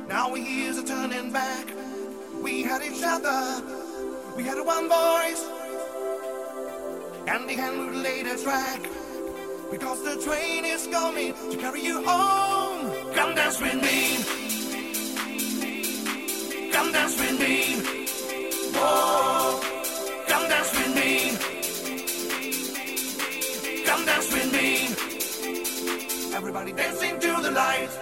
Now we years are turning back. We had each other. We had one voice. And the hand would lay the track. Because the train is coming to carry you home. Come dance with me. Come dance with me. Whoa. Come dance with me. Come dance with me. Everybody dancing to the light.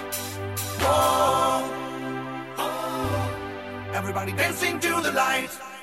Everybody dancing to the light.